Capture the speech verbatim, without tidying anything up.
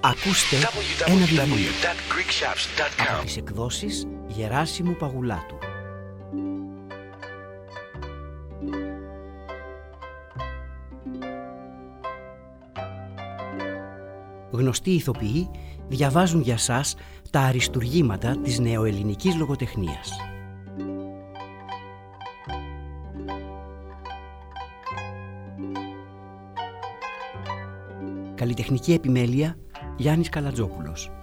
Ακούστε ένα βιβλίο από τις εκδόσεις Γεράσιμου Παγουλάτου. Γνωστοί ηθοποιοί διαβάζουν για σας τα αριστουργήματα της νεοελληνικής λογοτεχνίας. Καλλιτεχνική επιμέλεια Γιάννης Καλατζόπουλος.